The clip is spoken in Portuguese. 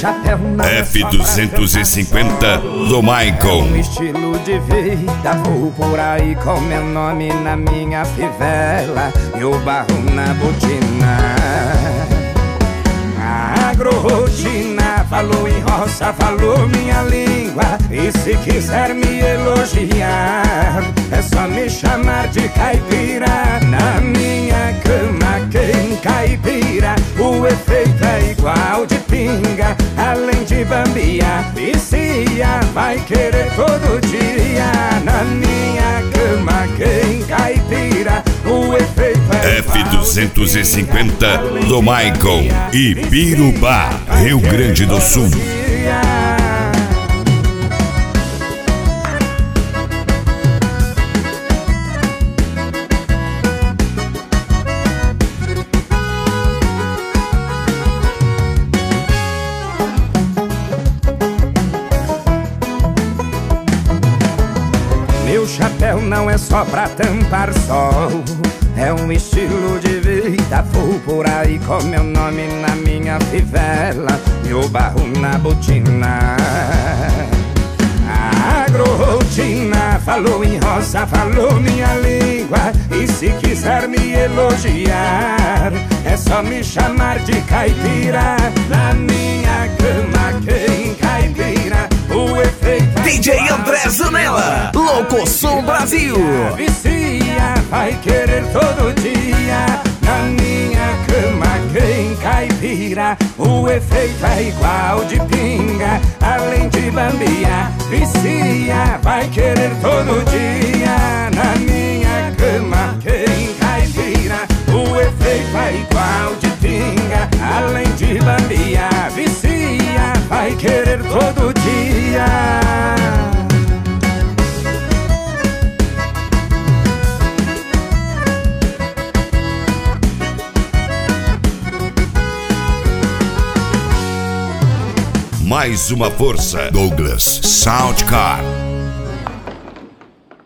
chapéu não F250 do Michael. Um estilo de vida, vou por aí com meu nome na minha fivela e o barro na botina. Agrorotina, falou em roça, falou minha língua. E se quiser me elogiar, é só me chamar de caipira. Na minha cama quem caipira, o efeito é igual de pinga. Além de bambiar, vicia, vai querer todo dia. Na minha cama quem caipira, o efeito é F250 do Michael, Ibirubá, Rio Grande do Sul. Meu chapéu não é só pra tampar sol, é um estilo de vida. Vou por aí com meu nome na minha fivela e o barro na botina. Agrorotina, falou em roça, falou minha língua. E se quiser me elogiar, é só me chamar de caipira. Na minha cama quem caipira, o efeito é DJ André Zanella, Locosom Brasil. Vicia, vai querer todo dia. Na minha cama quem caipira, o efeito é igual de pinga. Além de bambiar, vicia, vai querer todo dia. Na minha cama quem caipira, o efeito é igual de pinga. Além de bambiar, vicia, vai querer todo dia. Mais uma força, Douglas Soundcar.